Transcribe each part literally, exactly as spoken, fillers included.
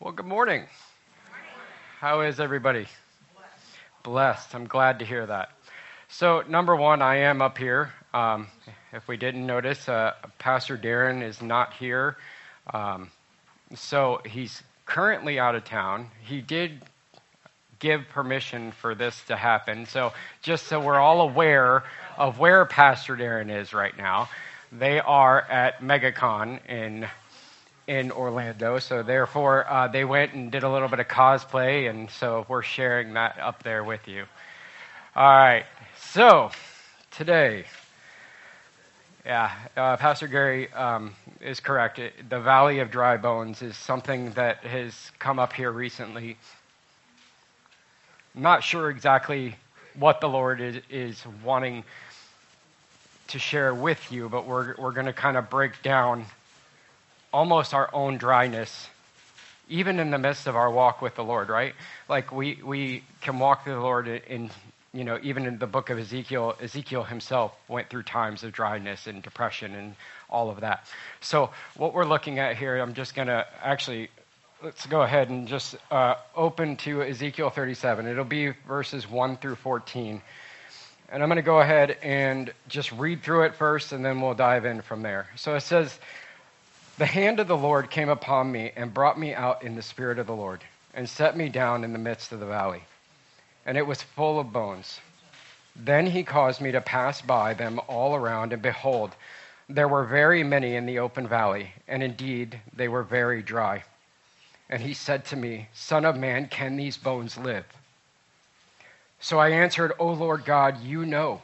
Well, good morning. How is everybody? Blessed. I'm glad to hear that. So, number one, I am up here. Um, if we didn't notice, uh, Pastor Darren is not here. Um, so, he's currently out of town. He did give permission for this to happen. So, just so we're all aware of where Pastor Darren is right now, they are at MegaCon in in Orlando, so therefore uh, they went and did a little bit of cosplay, and so we're sharing that up there with you. All right, so today, yeah, uh, Pastor Gary um, is correct. It, the Valley of Dry Bones is something that has come up here recently. I'm not sure exactly what the Lord is, is wanting to share with you, but we're we're going to kind of break down almost our own dryness, even in the midst of our walk with the Lord, right? Like we we can walk with the Lord in, in, you know, even in the book of Ezekiel, Ezekiel himself went through times of dryness and depression and all of that. So what we're looking at here, I'm just going to actually, let's go ahead and just uh, open to Ezekiel thirty-seven. It'll be verses one through fourteen. And I'm going to go ahead and just read through it first, and then we'll dive in from there. So it says, "The hand of the Lord came upon me and brought me out in the spirit of the Lord and set me down in the midst of the valley. And it was full of bones. Then he caused me to pass by them all around, and behold, there were very many in the open valley, and indeed they were very dry. And he said to me, Son of man, can these bones live? So I answered, O Lord God, you know.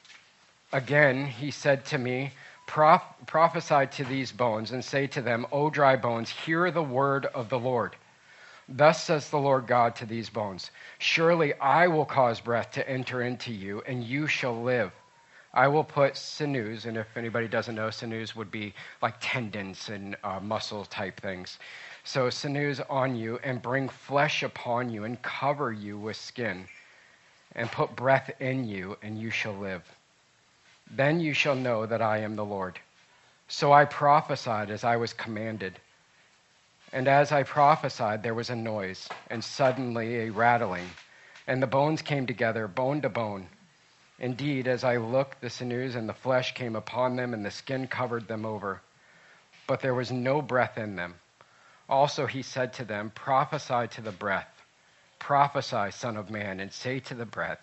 Again he said to me, Proph- prophesy to these bones and say to them, O dry bones, hear the word of the Lord. Thus says the Lord God to these bones, surely I will cause breath to enter into you, and you shall live. I will put sinews," and if anybody doesn't know, sinews would be like tendons and uh, muscle type things. "So sinews on you, and bring flesh upon you, and cover you with skin, and put breath in you, and you shall live. Then you shall know that I am the Lord." So I prophesied as I was commanded. And as I prophesied, there was a noise, and suddenly a rattling, and the bones came together, bone to bone. Indeed, as I looked, the sinews and the flesh came upon them, and the skin covered them over. But there was no breath in them. Also he said to them, Prophesy to the breath. Prophesy, Son of man, and say to the breath,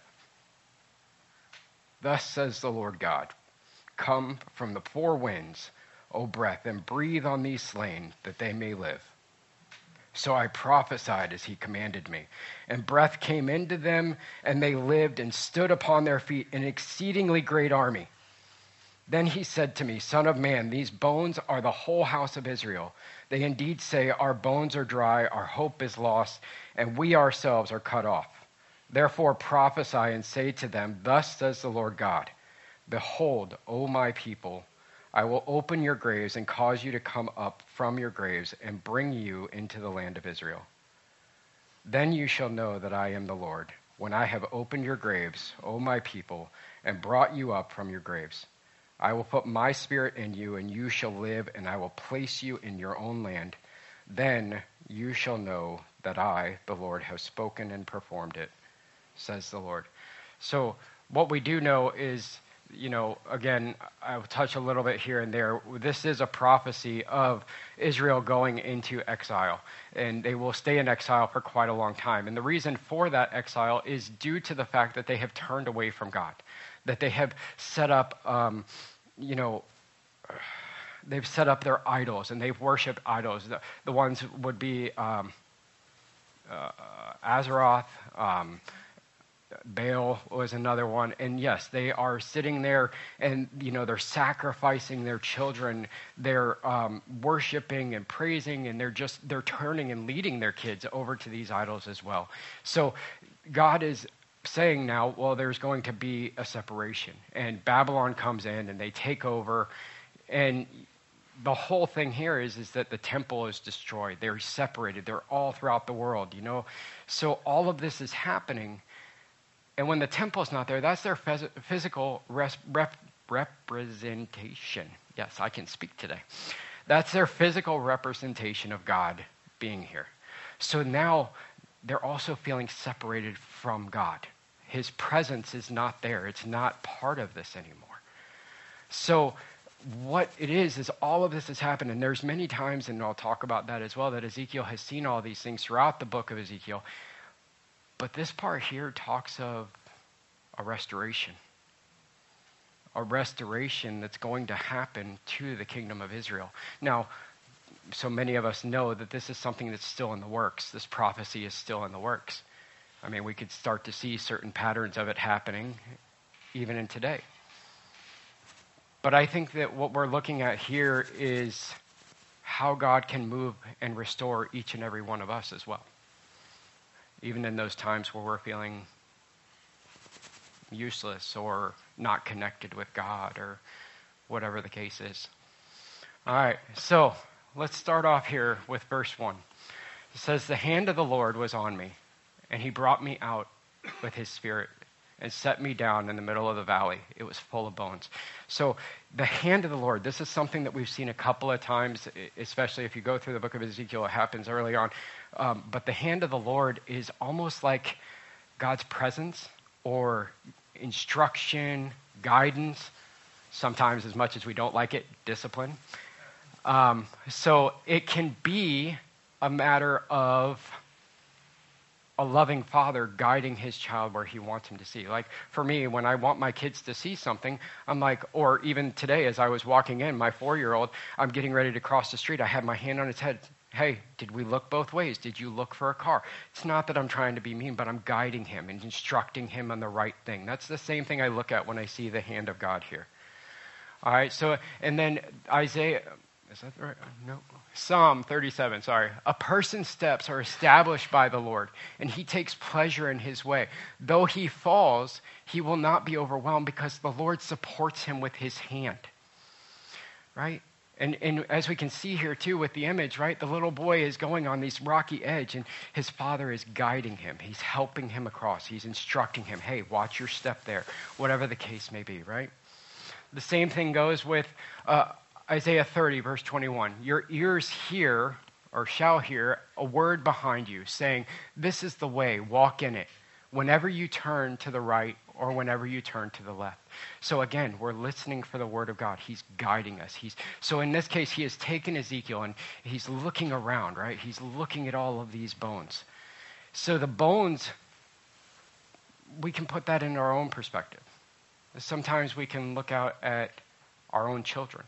Thus says the Lord God, Come from the four winds, O breath, and breathe on these slain, that they may live. So I prophesied as he commanded me, and breath came into them, and they lived and stood upon their feet, an exceedingly great army. Then he said to me, Son of man, these bones are the whole house of Israel. They indeed say, Our bones are dry, our hope is lost, and we ourselves are cut off. Therefore prophesy and say to them, Thus says the Lord God, Behold, O my people, I will open your graves and cause you to come up from your graves and bring you into the land of Israel. Then you shall know that I am the Lord, when I have opened your graves, O my people, and brought you up from your graves. I will put my spirit in you, and you shall live, and I will place you in your own land. Then you shall know that I, the Lord, have spoken and performed it, says the Lord. So what we do know is, you know, again, I'll touch a little bit here and there. This is a prophecy of Israel going into exile, and they will stay in exile for quite a long time. And the reason for that exile is due to the fact that they have turned away from God, that they have set up, um, you know, they've set up their idols, and they've worshipped idols. The, the ones would be um, uh, Azeroth, um, Baal was another one. And yes, they are sitting there and, you know, they're sacrificing their children. They're um, worshiping and praising, and they're just, they're turning and leading their kids over to these idols as well. So God is saying now, well, there's going to be a separation, and Babylon comes in and they take over. And the whole thing here is, is that the temple is destroyed. They're separated. They're all throughout the world, you know. So all of this is happening. And when the temple's not there, that's their phys- physical res- rep- representation. Yes, I can speak today. That's their physical representation of God being here. So now they're also feeling separated from God. His presence is not there. It's not part of this anymore. So what it is, is all of this has happened, and there's many times, and I'll talk about that as well, that Ezekiel has seen all these things throughout the book of Ezekiel. But this part here talks of a restoration. A restoration that's going to happen to the kingdom of Israel. Now, so many of us know that this is something that's still in the works. This prophecy is still in the works. I mean, we could start to see certain patterns of it happening even in today. But I think that what we're looking at here is how God can move and restore each and every one of us as well. Even in those times where we're feeling useless or not connected with God or whatever the case is. All right, so let's start off here with verse one. It says, "The hand of the Lord was on me, and he brought me out with his spirit and set me down in the middle of the valley. It was full of bones." So the hand of the Lord, this is something that we've seen a couple of times, especially if you go through the book of Ezekiel, it happens early on. Um, but the hand of the Lord is almost like God's presence or instruction, guidance, sometimes as much as we don't like it, discipline. Um, so it can be a matter of a loving father guiding his child where he wants him to see. Like for me, when I want my kids to see something, I'm like, or even today as I was walking in, my four-year-old, I'm getting ready to cross the street. I had my hand on his head. Hey, did we look both ways? Did you look for a car? It's not that I'm trying to be mean, but I'm guiding him and instructing him on the right thing. That's the same thing I look at when I see the hand of God here. All right, so, and then Isaiah, is that right? No. Psalm thirty-seven, sorry. "A person's steps are established by the Lord, and he takes pleasure in his way. Though he falls, he will not be overwhelmed because the Lord supports him with his hand." Right? And, and as we can see here too with the image, right? The little boy is going on this rocky edge, and his father is guiding him. He's helping him across. He's instructing him, hey, watch your step there, whatever the case may be, right? The same thing goes with uh, Isaiah thirty, verse twenty-one. "Your ears hear, or shall hear, a word behind you, saying, 'This is the way, walk in it,' whenever you turn to the right or whenever you turn to the left." So again, we're listening for the word of God. He's guiding us. He's So in this case, he has taken Ezekiel and he's looking around, right? He's looking at all of these bones. So the bones, we can put that in our own perspective. Sometimes we can look out at our own children.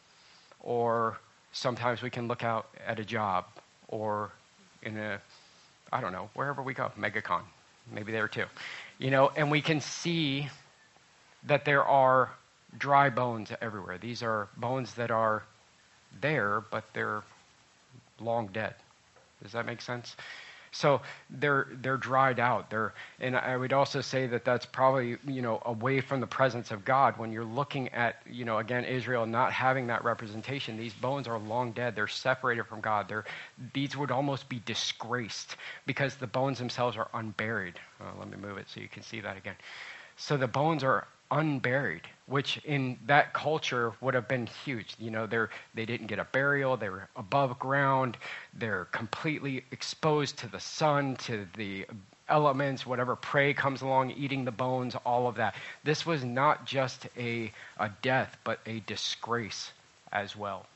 Or sometimes we can look out at a job or in a, I don't know, wherever we go, MegaCon, maybe there too. You know, and we can see that there are dry bones everywhere. These are bones that are there, but they're long dead. Does that make sense? So they're they're dried out. They're, and I would also say that that's probably, you know, away from the presence of God. When you're looking at, you know, again, Israel not having that representation, these bones are long dead. They're separated from God. They're, these would almost be disgraced because the bones themselves are unburied. Uh, let me move it so you can see that again. So the bones are unburied, which in that culture would have been huge. You know, they're, they didn't get a burial. They were above ground. They're completely exposed to the sun, to the elements, whatever prey comes along, eating the bones, all of that. This was not just a, a death, but a disgrace as well.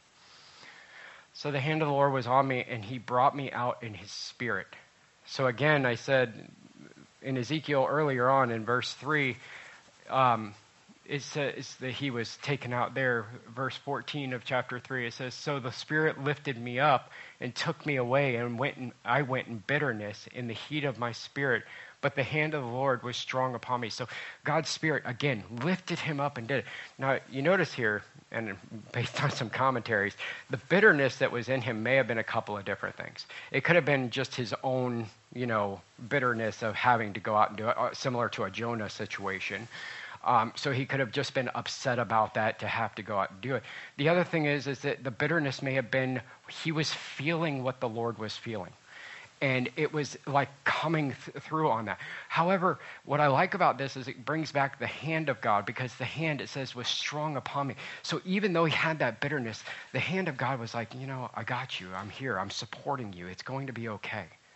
So the hand of the Lord was on me, and he brought me out in his spirit. So again, I said in Ezekiel earlier on in verse three, Um, it says that he was taken out there. Verse fourteen of chapter three, it says, "So the Spirit lifted me up and took me away, and went and I went in bitterness in the heat of my spirit. But the hand of the Lord was strong upon me." So God's Spirit, again, lifted him up and did it. Now, you notice here, and based on some commentaries, the bitterness that was in him may have been a couple of different things. It could have been just his own, you know, bitterness of having to go out and do it, similar to a Jonah situation. Um, so he could have just been upset about that to have to go out and do it. The other thing is, is that the bitterness may have been, he was feeling what the Lord was feeling. And it was like coming th- through on that. However, what I like about this is it brings back the hand of God, because the hand, it says, was strong upon me. So even though he had that bitterness, the hand of God was like, you know, I got you. I'm here. I'm supporting you. It's going to be okay.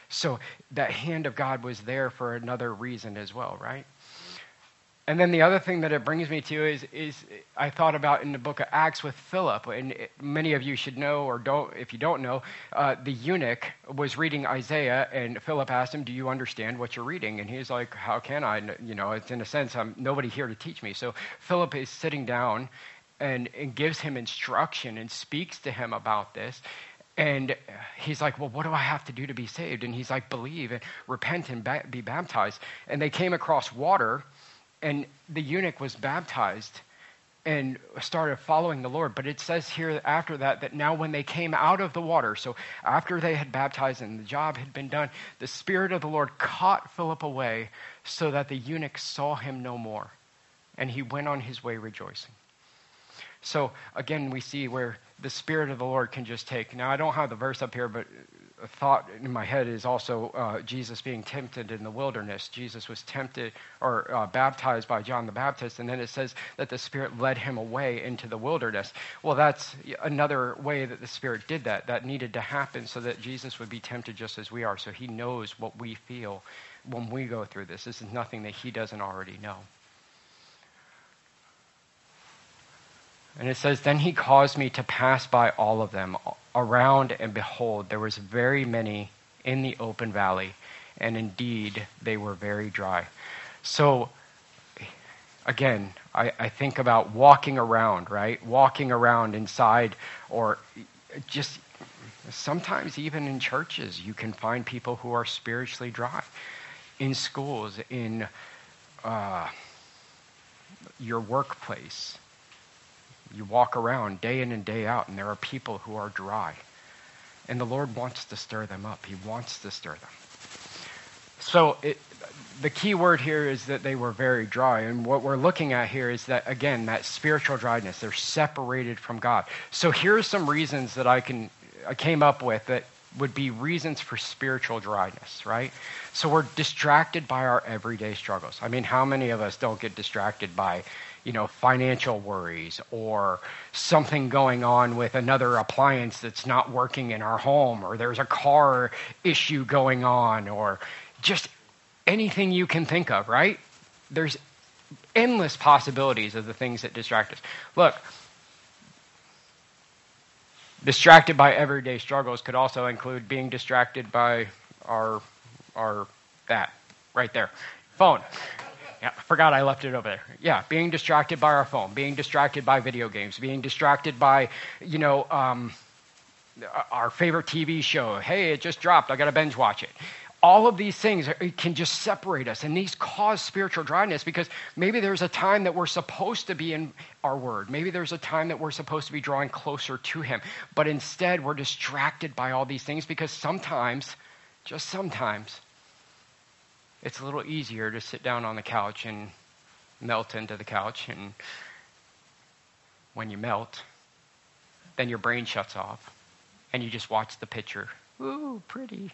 So that hand of God was there for another reason as well, right? And then the other thing that it brings me to is, is I thought about in the book of Acts with Philip, and it, many of you should know, or don't, if you don't know, uh, the eunuch was reading Isaiah, and Philip asked him, do you understand what you're reading? And he's like, how can I? You know, it's in a sense, I'm nobody here to teach me. So Philip is sitting down and, and gives him instruction and speaks to him about this. And he's like, well, what do I have to do to be saved? And he's like, believe and repent and ba- be baptized. And they came across water, and the eunuch was baptized and started following the Lord. But it says here after that, that now when they came out of the water, so after they had baptized and the job had been done, the Spirit of the Lord caught Philip away so that the eunuch saw him no more. And he went on his way rejoicing. So again, we see where the Spirit of the Lord can just take. Now, I don't have the verse up here, but a thought in my head is also uh, Jesus being tempted in the wilderness. Jesus was tempted or uh, baptized by John the Baptist, and then it says that the Spirit led him away into the wilderness. Well, that's another way that the Spirit did that. That needed to happen so that Jesus would be tempted just as we are. So he knows what we feel when we go through this. This is nothing that he doesn't already know. And it says, then he caused me to pass by all of them around, and behold, there was very many in the open valley, and indeed they were very dry. So again, I, I think about walking around, right? Walking around inside, or just sometimes even in churches, you can find people who are spiritually dry. In schools, in uh, your workplace. You walk around day in and day out, and there are people who are dry. And the Lord wants to stir them up. He wants to stir them. So it, the key word here is that they were very dry. And what we're looking at here is that, again, that spiritual dryness. They're separated from God. So here's some reasons that I can I came up with that would be reasons for spiritual dryness, right? So we're distracted by our everyday struggles. I mean, how many of us don't get distracted by, you know, financial worries or something going on with another appliance that's not working in our home, or there's a car issue going on, or just anything you can think of, right? There's endless possibilities of the things that distract us. Look, distracted by everyday struggles could also include being distracted by our, our, that, right there, phone. Yeah, I forgot I left it over there. Yeah, being distracted by our phone, being distracted by video games, being distracted by, you know, um, our favorite T V show. Hey, it just dropped. I got to binge watch it. All of these things can just separate us, and these cause spiritual dryness because maybe there's a time that we're supposed to be in our word. Maybe there's a time that we're supposed to be drawing closer to him, but instead we're distracted by all these things because sometimes, just sometimes, it's a little easier to sit down on the couch and melt into the couch, and when you melt, then your brain shuts off, and you just watch the picture. Ooh, pretty.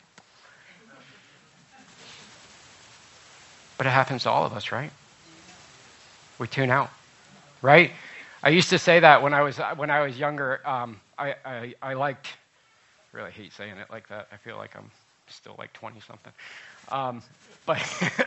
But it happens to all of us, right? We tune out, right? I used to say that when I was when I was younger. Um, I, I I liked. Really hate saying it like that. I feel like I'm still like twenty something. Um, but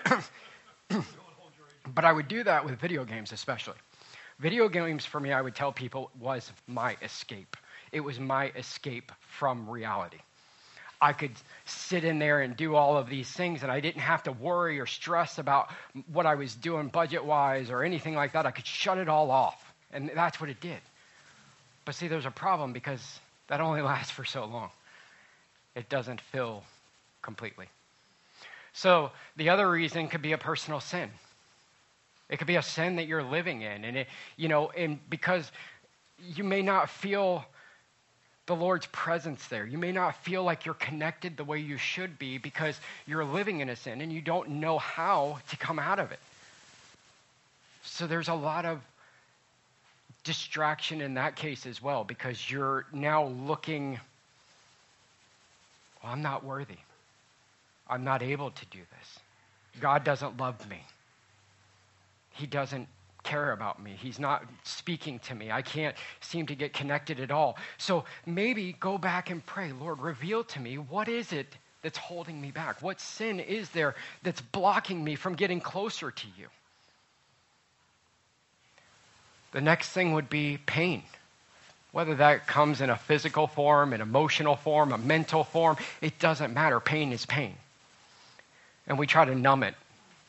but I would do that with video games, especially. Video games for me, I would tell people, was my escape. It was my escape from reality. I could sit in there and do all of these things, and I didn't have to worry or stress about what I was doing budget-wise or anything like that. I could shut it all off, and that's what it did. But see, there's a problem because that only lasts for so long. It doesn't fill completely. So the other reason could be a personal sin. It could be a sin that you're living in, and it, you know, and because you may not feel the Lord's presence there. You may not feel like you're connected the way you should be because you're living in a sin and you don't know how to come out of it. So there's a lot of distraction in that case as well because you're now looking, well, I'm not worthy. I'm not able to do this. God doesn't love me. He doesn't care about me. He's not speaking to me. I can't seem to get connected at all. So maybe go back and pray, Lord, reveal to me, what is it that's holding me back? What sin is there that's blocking me from getting closer to you? The next thing would be pain. Whether that comes in a physical form, an emotional form, a mental form, it doesn't matter. Pain is pain. And we try to numb it.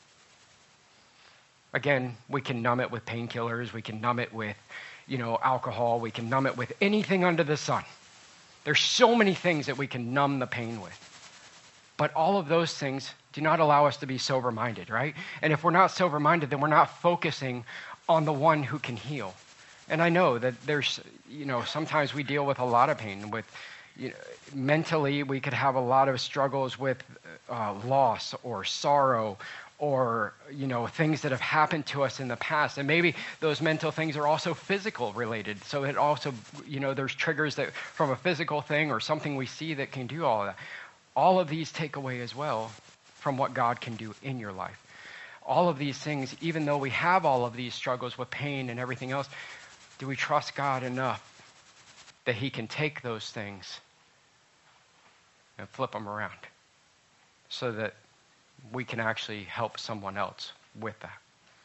Again, we can numb it with painkillers. We can numb it with, you know, alcohol. We can numb it with anything under the sun. There's so many things that we can numb the pain with. But all of those things do not allow us to be sober-minded, right? And if we're not sober-minded, then we're not focusing on the one who can heal. And I know that there's, you know, sometimes we deal with a lot of pain. With, you know, mentally, we could have a lot of struggles with uh, loss or sorrow or, you know, things that have happened to us in the past. And maybe those mental things are also physical related. So it also, you know, there's triggers that from a physical thing or something we see that can do all of that. All of these take away as well from what God can do in your life. All of these things, even though we have all of these struggles with pain and everything else, do we trust God enough that he can take those things and flip them around so that we can actually help someone else with that?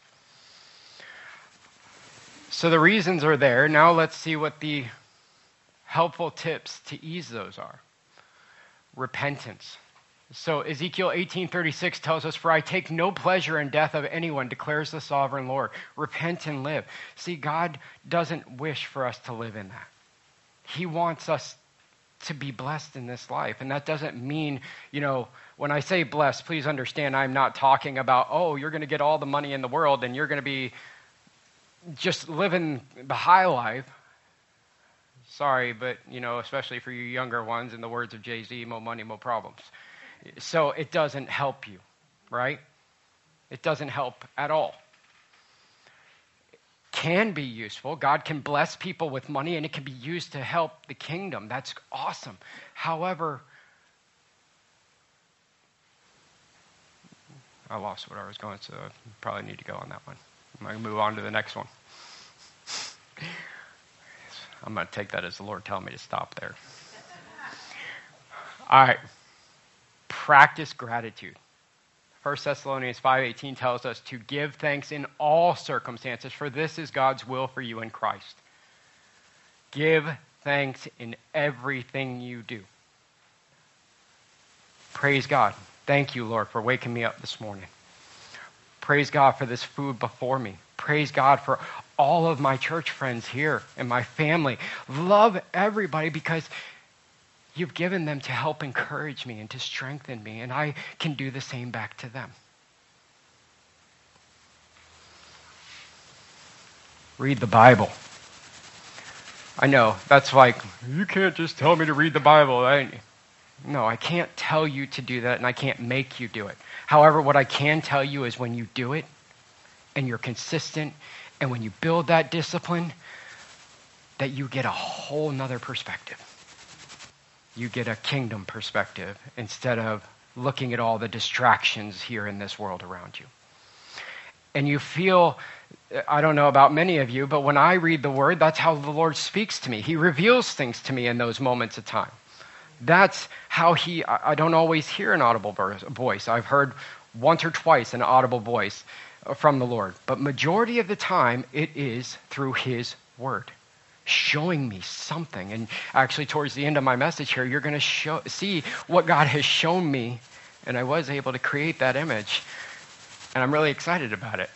So the reasons are there. Now let's see what the helpful tips to ease those are. Repentance. So Ezekiel eighteen thirty-six tells us, "For I take no pleasure in death of anyone, declares the sovereign Lord. Repent and live." See, God doesn't wish for us to live in that. He wants us to be blessed in this life. And that doesn't mean, you know, when I say blessed, please understand I'm not talking about, oh, you're going to get all the money in the world and you're going to be just living the high life. Sorry, but, you know, especially for you younger ones, in the words of Jay-Z, more money, more problems. So it doesn't help you, right? It doesn't help at all. It can be useful. God can bless people with money and it can be used to help the kingdom. That's awesome. However, I lost what I was going, so I probably need to go on that one. I'm going to move on to the next one. I'm going to take that as the Lord telling me to stop there. All right. Practice gratitude. First Thessalonians five eighteen tells us to give thanks in all circumstances, for this is God's will for you in Christ. Give thanks in everything you do. Praise God. Thank you, Lord, for waking me up this morning. Praise God for this food before me. Praise God for all of my church friends here and my family. Love everybody because you've given them to help encourage me and to strengthen me, and I can do the same back to them. Read the Bible. I know, that's like, you can't just tell me to read the Bible. I, no, I can't tell you to do that, and I can't make you do it. However, what I can tell you is when you do it, and you're consistent, and when you build that discipline, that you get a whole nother perspective. You get a kingdom perspective instead of looking at all the distractions here in this world around you. And you feel, I don't know about many of you, but when I read the word, that's how the Lord speaks to me. He reveals things to me in those moments of time. That's how he, I don't always hear an audible voice. I've heard once or twice an audible voice from the Lord. But majority of the time, it is through his word, showing me something. And actually, towards the end of my message here, you're going to show, see what God has shown me. And I was able to create that image. And I'm really excited about it.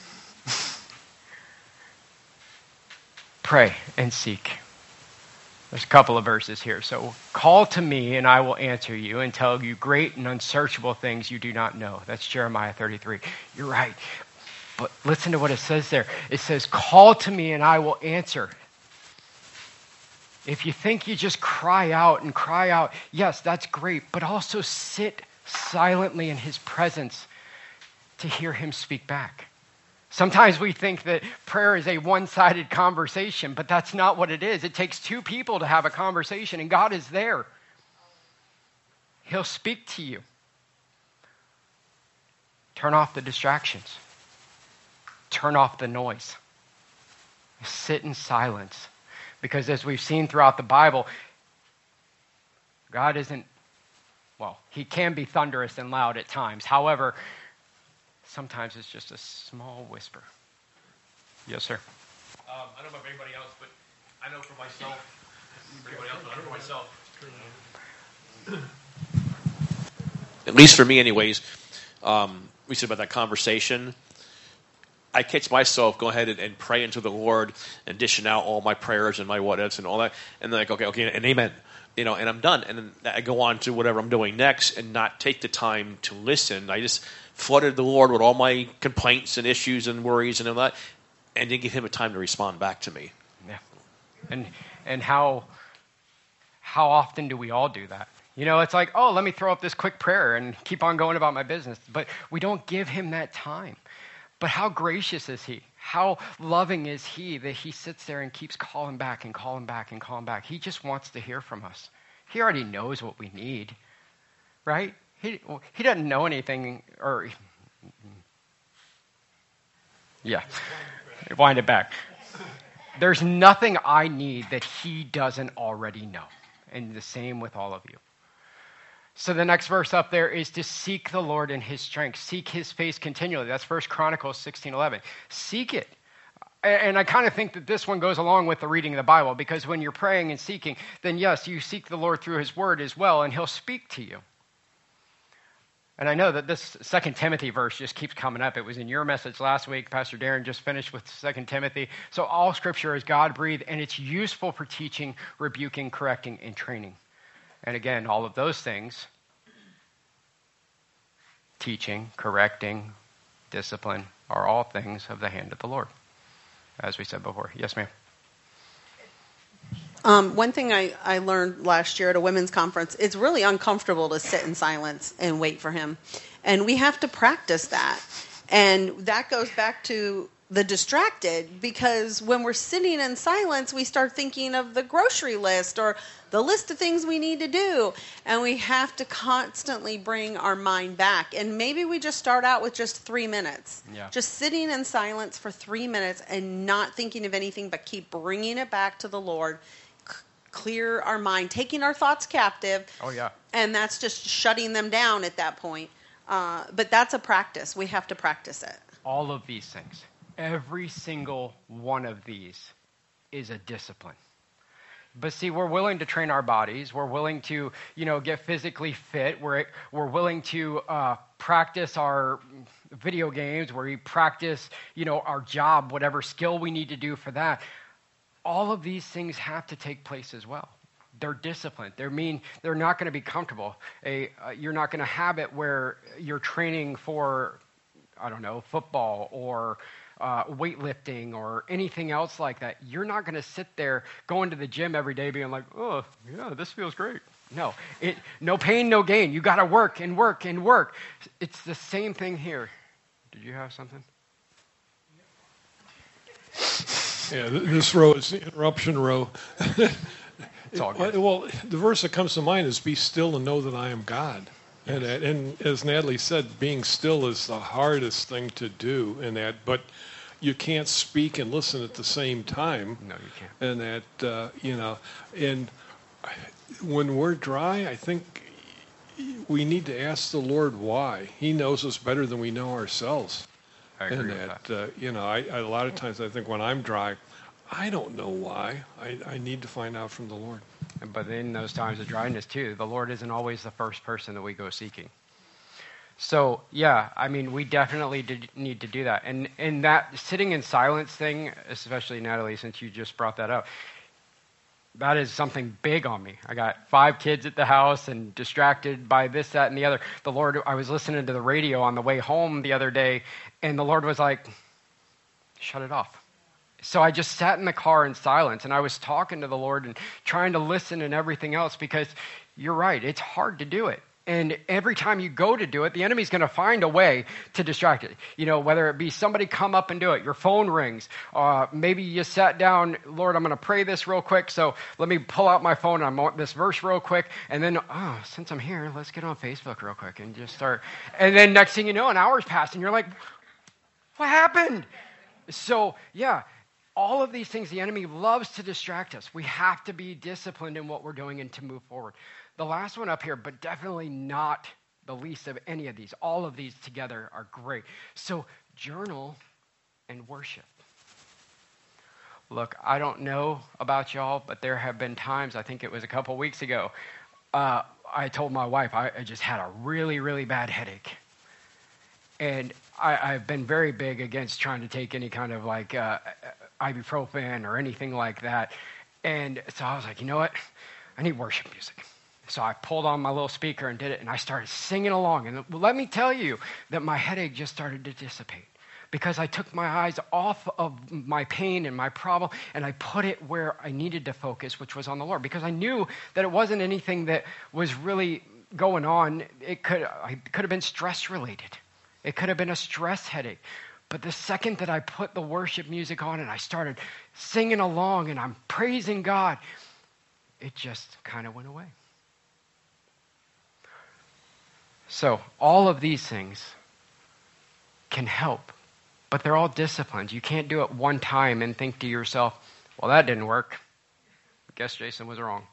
Pray and seek. There's a couple of verses here. So, call to me and I will answer you and tell you great and unsearchable things you do not know. That's Jeremiah thirty-three. You're right. But listen to what it says there. It says, call to me and I will answer. If you think you just cry out and cry out, yes, that's great. But also sit silently in his presence to hear him speak back. Sometimes we think that prayer is a one-sided conversation, but that's not what it is. It takes two people to have a conversation, and God is there. He'll speak to you. Turn off the distractions. Turn off the noise. Sit in silence. Because as we've seen throughout the Bible, God isn't well, he can be thunderous and loud at times. However, sometimes it's just a small whisper. Yes, sir. Um, I don't know about anybody else, but I know for myself, everybody else, but I know for myself, at least for me anyways, um, we said about that conversation, I catch myself go ahead and, and pray into the Lord and dishing out all my prayers and my what-ifs and all that, and then I go, okay, okay, and amen, you know, and I'm done, and then I go on to whatever I'm doing next and not take the time to listen. I just flooded the Lord with all my complaints and issues and worries and all that, and didn't give him a time to respond back to me. Yeah. And and how how often do we all do that? You know, it's like, oh, let me throw up this quick prayer and keep on going about my business. But we don't give him that time. But how gracious is he? How loving is he that he sits there and keeps calling back and calling back and calling back? He just wants to hear from us. He already knows what we need, right? He he doesn't know anything, or yeah, wind it back. There's nothing I need that he doesn't already know, and the same with all of you. So the next verse up there is to seek the Lord in his strength. Seek his face continually. That's First Chronicles sixteen eleven. Seek it. And I kind of think that this one goes along with the reading of the Bible, because when you're praying and seeking, then yes, you seek the Lord through his word as well, and he'll speak to you. And I know that this Second Timothy verse just keeps coming up. It was in your message last week. Pastor Darren just finished with Second Timothy. So all scripture is God-breathed, and it's useful for teaching, rebuking, correcting, and training. And again, all of those things, teaching, correcting, discipline, are all things of the hand of the Lord, as we said before. Yes, ma'am. Um, one thing I, I learned last year at a women's conference, it's really uncomfortable to sit in silence and wait for him. And we have to practice that. And that goes back to the distracted, because when we're sitting in silence, we start thinking of the grocery list or the list of things we need to do. And we have to constantly bring our mind back. And maybe we just start out with just three minutes. Yeah. Just sitting in silence for three minutes and not thinking of anything, but keep bringing it back to the Lord. C- clear our mind, taking our thoughts captive. Oh, yeah. And that's just shutting them down at that point. Uh, but that's a practice. We have to practice it. All of these things. Every single one of these is a discipline. But see, we're willing to train our bodies. We're willing to, you know, get physically fit. We're we're willing to uh, practice our video games, where we practice, you know, our job, whatever skill we need to do for that. All of these things have to take place as well. They're disciplined. They mean they're not going to be comfortable. A, uh, you're not going to have it where you're training for, I don't know, football or Uh, weightlifting or anything else like that. You're not going to sit there going to the gym every day being like, oh, yeah, this feels great. No, it, no pain, no gain. You got to work and work and work. It's the same thing here. Did you have something? Yeah, this row is the interruption row. It's all good. Well, the verse that comes to mind is, be still and know that I am God. Yes. And, and as Natalie said, being still is the hardest thing to do in that, but you can't speak and listen at the same time. No, you can't. And that, uh, you know, and when we're dry, I think we need to ask the Lord why. He knows us better than we know ourselves. I agree and with that, that. Uh, you know, I, I, a lot of times I think when I'm dry, I don't know why. I, I need to find out from the Lord. But in those times of dryness too, the Lord isn't always the first person that we go seeking. So yeah, I mean, we definitely did need to do that. And and that sitting in silence thing, especially Natalie, since you just brought that up, that is something big on me. I got five kids at the house and distracted by this, that, and the other. The Lord, I was listening to the radio on the way home the other day, and the Lord was like, shut it off. So I just sat in the car in silence, and I was talking to the Lord and trying to listen and everything else, because you're right, it's hard to do it. And every time you go to do it, the enemy's going to find a way to distract it. You know, whether it be somebody come up and do it, your phone rings, uh, maybe you sat down, Lord, I'm going to pray this real quick, so let me pull out my phone and I want this verse real quick, and then, oh, since I'm here, let's get on Facebook real quick and just start. And then next thing you know, an hour's passed, and you're like, what happened? So, yeah. All of these things, the enemy loves to distract us. We have to be disciplined in what we're doing and to move forward. the last one up here, but definitely not the least of any of these. All of these together are great. So journal and worship. Look, I don't know about y'all, but there have been times, I think it was a couple weeks ago, uh, I told my wife I, I just had a really, really bad headache. And I, I've been very big against trying to take any kind of like uh, ibuprofen or anything like that. And so I was like, you know what? I need worship music. So I pulled on my little speaker and did it, and I started singing along. And let me tell you that my headache just started to dissipate because I took my eyes off of my pain and my problem, and I put it where I needed to focus, which was on the Lord, because I knew that it wasn't anything that was really going on. It could, it could have been stress-related. It could have been a stress headache. But the second that I put the worship music on and I started singing along and I'm praising God, it just kind of went away. So all of these things can help, but they're all disciplines. You can't do it one time and think to yourself, well, that didn't work. I guess Jason was wrong.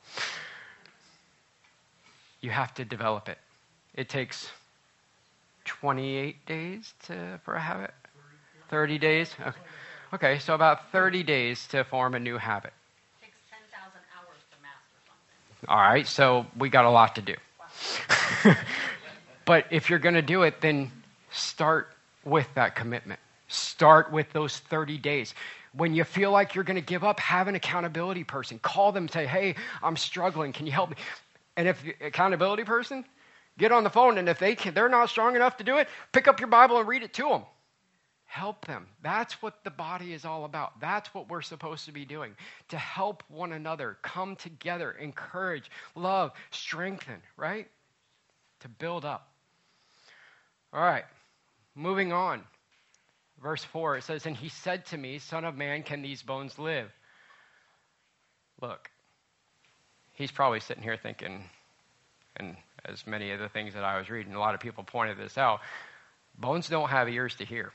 You have to develop it. It takes twenty-eight days to for a habit? thirty days? Okay. Okay, so about thirty days to form a new habit. It takes ten thousand hours to master something. All right, so we got a lot to do. Wow. But if you're going to do it, then start with that commitment. Start with those thirty days. When you feel like you're going to give up, have an accountability person. Call them and say, hey, I'm struggling. Can you help me? And if the accountability person, get on the phone, and if they can, they're not strong enough to do it, pick up your Bible and read it to them. Help them. That's what the body is all about. That's what we're supposed to be doing, to help one another, come together, encourage, love, strengthen, right? To build up. All right, moving on. Verse four, it says, and he said to me, Son of man, can these bones live? Look, he's probably sitting here thinking, and as many of the things that I was reading, a lot of people pointed this out, bones don't have ears to hear.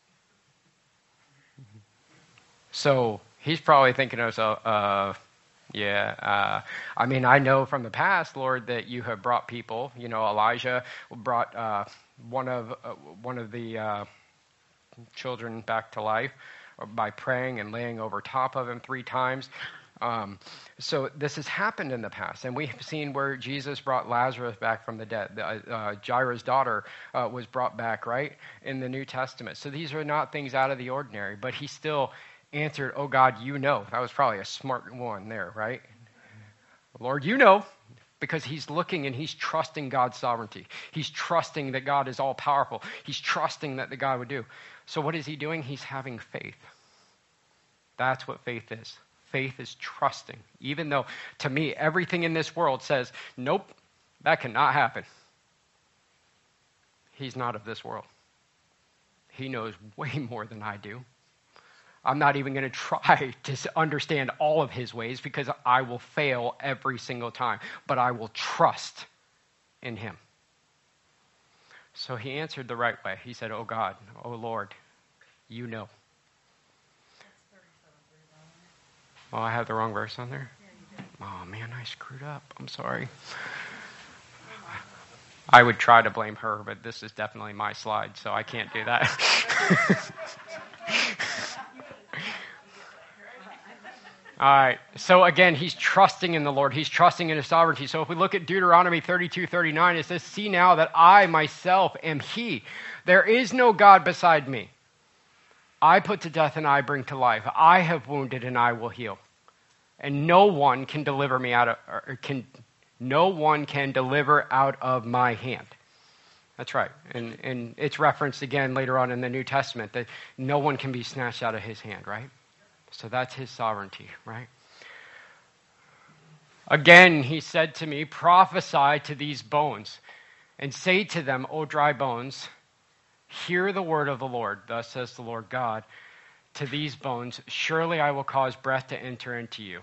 So he's probably thinking of himself, uh, yeah, uh, I mean, I know from the past, Lord, that you have brought people, you know, Elijah brought uh, one of uh, one of the uh, children back to life by praying and laying over top of him three times. Um, so this has happened in the past, and we've seen where Jesus brought Lazarus back from the dead. Uh, uh, Jairus' daughter uh, was brought back, right, in the New Testament. So these are not things out of the ordinary, but he still answered, oh God, you know. That was probably a smart one there, right? Lord, you know, because he's looking and he's trusting God's sovereignty. He's trusting that God is all powerful. He's trusting that the God would do. So what is he doing? He's having faith. That's what faith is. Faith is trusting. Even though, to me, everything in this world says, nope, that cannot happen. He's not of this world. He knows way more than I do. I'm not even going to try to understand all of his ways because I will fail every single time. But I will trust in him. So he answered the right way. He said, oh God, oh Lord, you know. Oh, I have the wrong verse on there? Oh, man, I screwed up. I'm sorry. I would try to blame her, but this is definitely my slide, so I can't do that. All right. So again, he's trusting in the Lord. He's trusting in his sovereignty. So if we look at Deuteronomy thirty-two thirty-nine, it says, see now that I myself am he. There is no God beside me. I put to death and I bring to life. I have wounded and I will heal. And no one can deliver me out of, or can, no one can deliver out of my hand. That's right. And, and it's referenced again later on in the New Testament that no one can be snatched out of his hand, right? So that's his sovereignty, right? Again, he said to me, prophesy to these bones and say to them, O dry bones, hear the word of the Lord. Thus says the Lord God to these bones, surely I will cause breath to enter into you.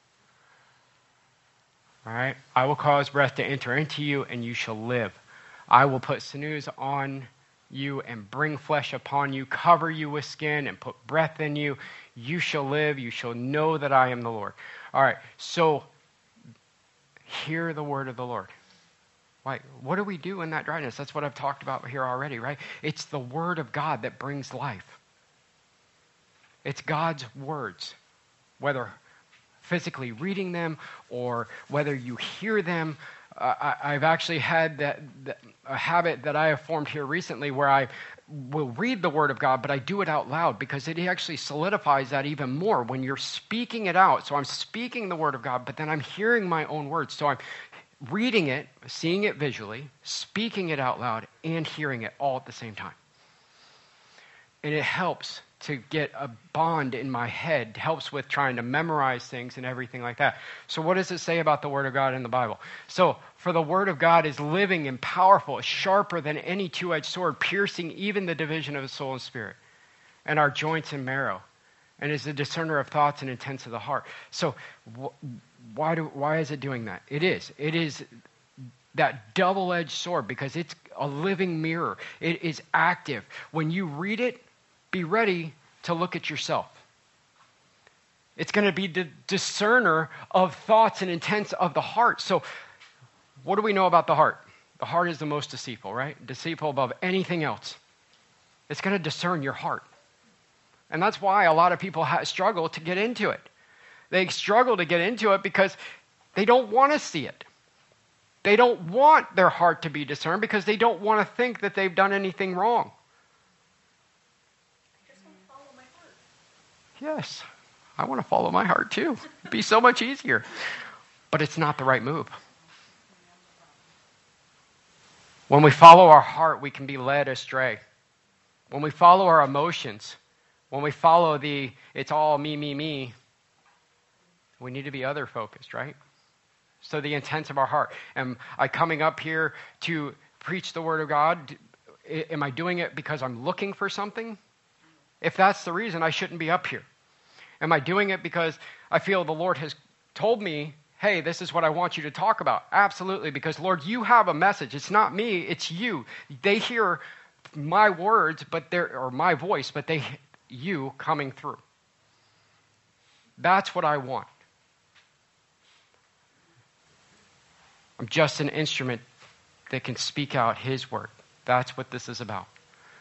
All right? I will cause breath to enter into you and you shall live. I will put sinews on you and bring flesh upon you, cover you with skin and put breath in you. You shall live. You shall know that I am the Lord. All right. So Hear the word of the Lord. Why? What do we do in that dryness? That's what I've talked about here already, right? It's the word of God that brings life. It's God's words, whether physically reading them or whether you hear them. Uh, I, I've actually had that, that a habit that I have formed here recently where I will read the word of God, but I do it out loud because it actually solidifies that even more when you're speaking it out. So I'm speaking the word of God, but then I'm hearing my own words. So I'm reading it, seeing it visually, speaking it out loud, and hearing it all at the same time. And it helps to get a bond in my head, helps with trying to memorize things and everything like that. So what does it say about the Word of God in the Bible? So, for the Word of God is living and powerful, sharper than any two-edged sword, piercing even the division of the soul and spirit, and our joints and marrow, and is the discerner of thoughts and intents of the heart. So, wh- why do why is it doing that? It is. It is that double-edged sword because it's a living mirror. It is active. When you read it, be ready to look at yourself. It's going to be the discerner of thoughts and intents of the heart. So, what do we know about the heart? The heart is the most deceitful, right? Deceitful above anything else. It's going to discern your heart. And that's why a lot of people ha- struggle to get into it. They struggle to get into it because they don't want to see it. They don't want their heart to be discerned because they don't want to think that they've done anything wrong. Yes, I want to follow my heart too. It'd be so much easier. But it's not the right move. When we follow our heart, we can be led astray. When we follow our emotions, when we follow the, it's all me, me, me, we need to be other focused, right? So the intents of our heart. Am I coming up here to preach the word of God? Am I doing it because I'm looking for something? If that's the reason, I shouldn't be up here. Am I doing it because I feel the Lord has told me, hey, this is what I want you to talk about? Absolutely, because Lord, you have a message. It's not me, it's you. They hear my words, but they're or my voice, but they you coming through. That's what I want. I'm just an instrument that can speak out his word. That's what this is about.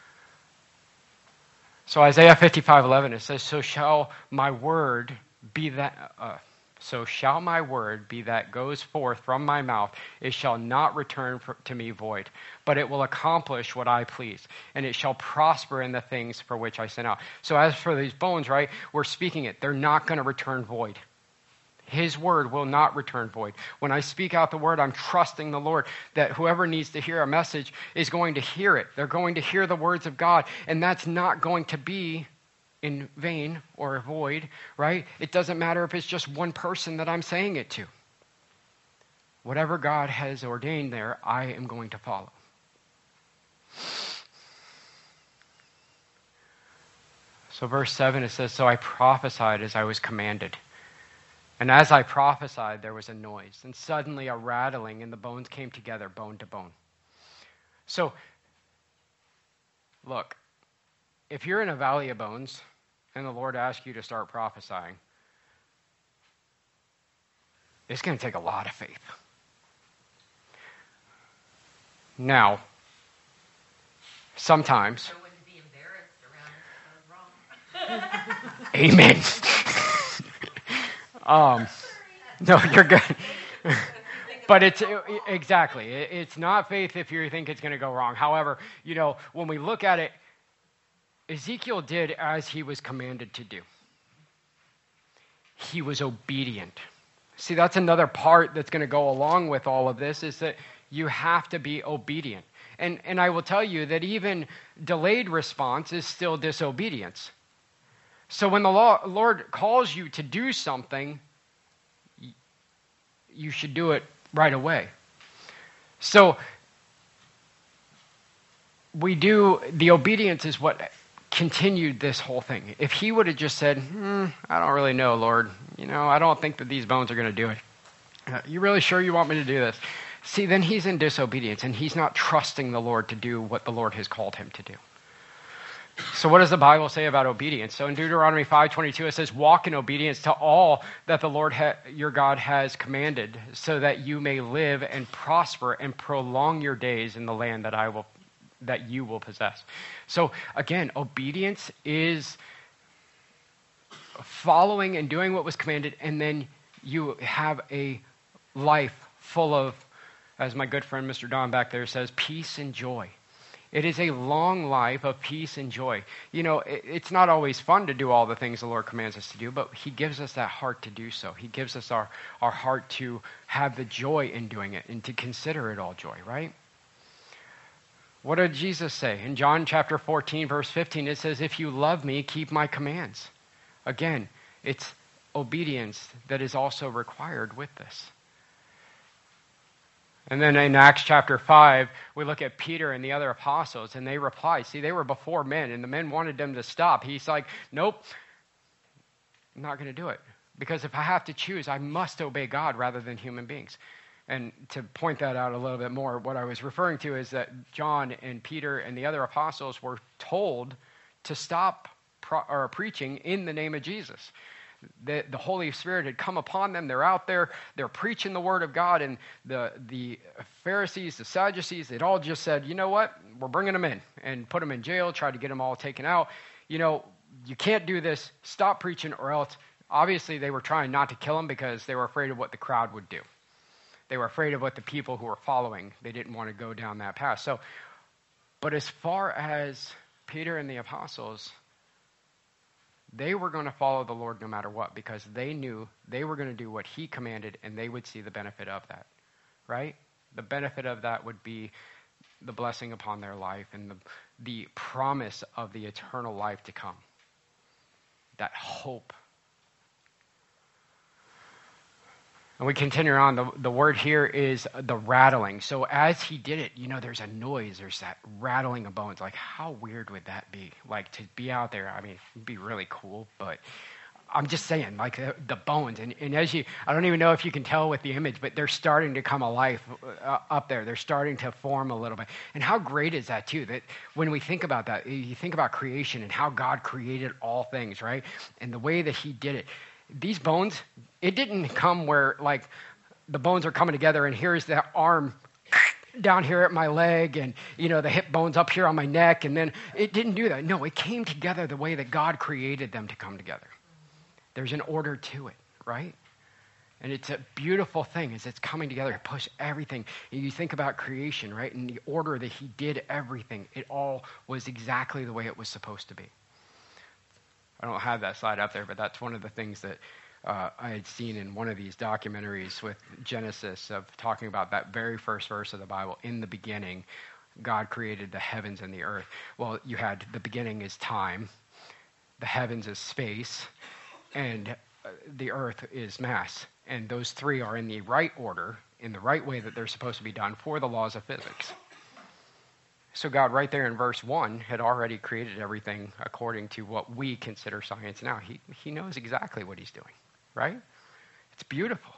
So Isaiah fifty-five eleven, it says, so shall my word be that, uh, so shall my word be that goes forth from my mouth. It shall not return for, to me void, but it will accomplish what I please, and it shall prosper in the things for which I sent out. So as for these bones, right, we're speaking it. They're not going to return void. His word will not return void. When I speak out the word, I'm trusting the Lord that whoever needs to hear a message is going to hear it. They're going to hear the words of God, and that's not going to be in vain or void, right? It doesn't matter if it's just one person that I'm saying it to. Whatever God has ordained there, I am going to follow. So verse seven, it says, so I prophesied as I was commanded. And as I prophesied, there was a noise, and suddenly a rattling, and the bones came together, bone to bone. So, look, if you're in a valley of bones, and the Lord asks you to start prophesying, it's going to take a lot of faith. Now, sometimes, amen. Um, no, you're good. But it's exactly, it's not faith if you think it's going to go wrong. However, you know, when we look at it, Ezekiel did as he was commanded to do. He was obedient. See, that's another part that's going to go along with all of this is that you have to be obedient. And and I will tell you that even delayed response is still disobedience. So when the Lord calls you to do something, you should do it right away. So we do, the obedience is what continued this whole thing. If he would have just said, hmm, I don't really know, Lord. You know, I don't think that these bones are going to do it. Uh, you really sure you want me to do this? See, then he's in disobedience, and he's not trusting the Lord to do what the Lord has called him to do. So what does the Bible say about obedience? So in Deuteronomy five twenty-two, it says, walk in obedience to all that the Lord ha- your God has commanded, so that you may live and prosper and prolong your days in the land that I will, that you will possess. So again, obedience is following and doing what was commanded, and then you have a life full of, as my good friend Mister Don back there says, peace and joy. It is a long life of peace and joy. You know, it, it's not always fun to do all the things the Lord commands us to do, but he gives us that heart to do so. He gives us our, our heart to have the joy in doing it and to consider it all joy, right? What did Jesus say? In John chapter fourteen, verse fifteen, it says, if you love me, keep my commands. Again, it's obedience that is also required with this. And then in Acts chapter five, we look at Peter and the other apostles, and they replied. See, they were before men, and the men wanted them to stop. He's like, nope, I'm not going to do it. Because if I have to choose, I must obey God rather than human beings. And to point that out a little bit more, what I was referring to is that John and Peter and the other apostles were told to stop pro- or preaching in the name of Jesus. The, the Holy Spirit had come upon them. They're out there. They're preaching the word of God. And the, the Pharisees, the Sadducees, they'd all just said, you know what? We're bringing them in and put them in jail, tried to get them all taken out. You know, you can't do this. Stop preaching or else. Obviously, they were trying not to kill him because they were afraid of what the crowd would do. They were afraid of what the people who were following. They didn't want to go down that path. So, but as far as Peter and the apostles, they were going to follow the Lord no matter what, because they knew they were going to do what he commanded, and they would see the benefit of that, right? The benefit of that would be the blessing upon their life and the, the promise of the eternal life to come. That hope. And we continue on. The, the word here is the rattling. So as he did it, you know, there's a noise. There's that rattling of bones. Like, how weird would that be? Like, to be out there, I mean, it'd be really cool. But I'm just saying, like, the, the bones. And, and as you, I don't even know if you can tell with the image, but they're starting to come alive uh, up there. They're starting to form a little bit. And how great is that, too? That when we think about that, you think about creation and how God created all things, right? And the way that he did it. These bones, it didn't come where, like, the bones are coming together and here's the arm down here at my leg and, you know, the hip bones up here on my neck. And then it didn't do that. No, it came together the way that God created them to come together. There's an order to it, right? And it's a beautiful thing as it's coming together. It pushes everything. And you think about creation, right? And the order that he did everything, it all was exactly the way it was supposed to be. I don't have that slide up there, but that's one of the things that uh, I had seen in one of these documentaries with Genesis of talking about that very first verse of the Bible. In the beginning, God created the heavens and the earth. Well, you had the beginning is time, the heavens is space, and the earth is mass. And those three are in the right order, in the right way that they're supposed to be done for the laws of physics. So God, right there in verse one, had already created everything according to what we consider science now. He, he knows exactly what he's doing, right? It's beautiful.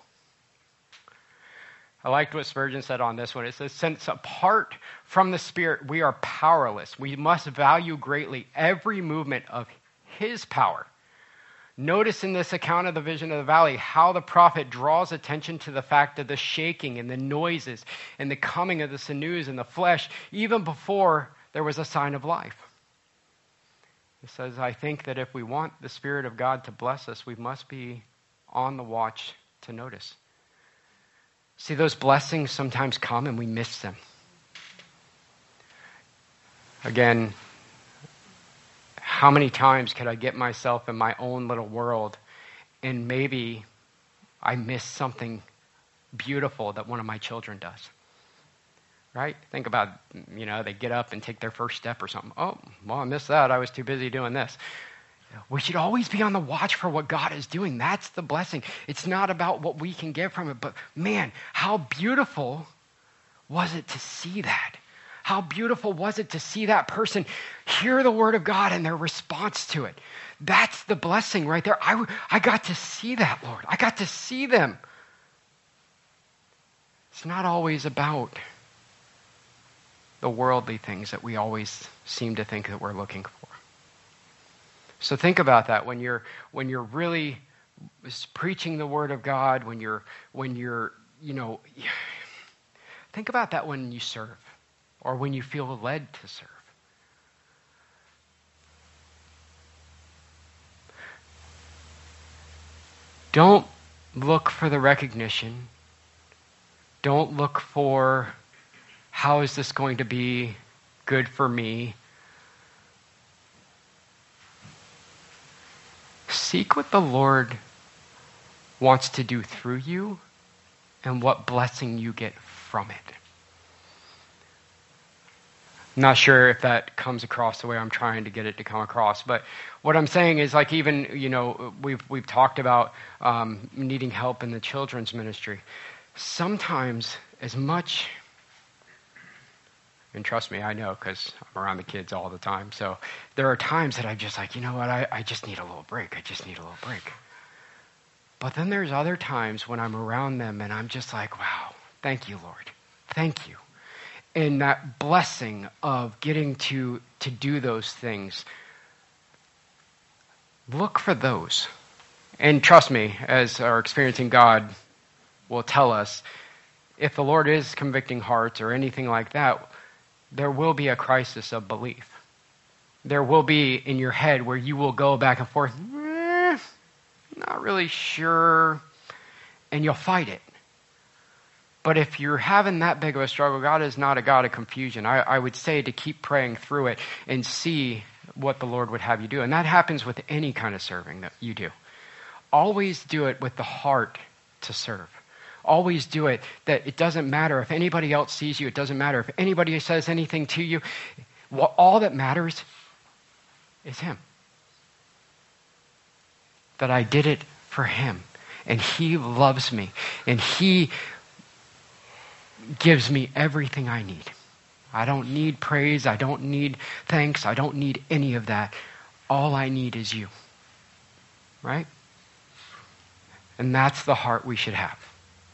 I liked what Spurgeon said on this one. It says, since apart from the Spirit, we are powerless. We must value greatly every movement of his power. Notice in this account of the vision of the valley how the prophet draws attention to the fact of the shaking and the noises and the coming of the sinews and the flesh, even before there was a sign of life. He says, I think that if we want the Spirit of God to bless us, we must be on the watch to notice. See, those blessings sometimes come and we miss them. Again, how many times could I get myself in my own little world and maybe I miss something beautiful that one of my children does? Right? Think about, you know, they get up and take their first step or something. Oh, well, I missed that. I was too busy doing this. We should always be on the watch for what God is doing. That's the blessing. It's not about what we can get from it, but man, how beautiful was it to see that? How beautiful was it to see that person hear the word of God and their response to it? That's the blessing right there. I, I got to see that, Lord. I got to see them. It's not always about the worldly things that we always seem to think that we're looking for. So think about that when you're when you're really preaching the word of God, when you're when you're, you know, think about that when you serve or when you feel led to serve. Don't look for the recognition. Don't look for how is this going to be good for me. Seek what the Lord wants to do through you and what blessing you get from it. I'm not sure if that comes across the way I'm trying to get it to come across, but what I'm saying is, like, even, you know, we've we've talked about um, needing help in the children's ministry. Sometimes, as much, and trust me, I know because I'm around the kids all the time, so there are times that I'm just like, you know what, I, I just need a little break. I just need a little break. But then there's other times when I'm around them and I'm just like, wow, thank you, Lord. Thank you. And that blessing of getting to, to do those things, look for those. And trust me, as our experiencing God will tell us, if the Lord is convicting hearts or anything like that, there will be a crisis of belief. There will be in your head where you will go back and forth, eh, not really sure, and you'll fight it. But if you're having that big of a struggle, God is not a God of confusion. I, I would say to keep praying through it and see what the Lord would have you do. And that happens with any kind of serving that you do. Always do it with the heart to serve. Always do it that it doesn't matter if anybody else sees you. It doesn't matter if anybody says anything to you. Well, all that matters is Him. That I did it for Him. And He loves me. And He gives me everything I need. I don't need praise. I don't need thanks. I don't need any of that. All I need is you. Right? And that's the heart we should have.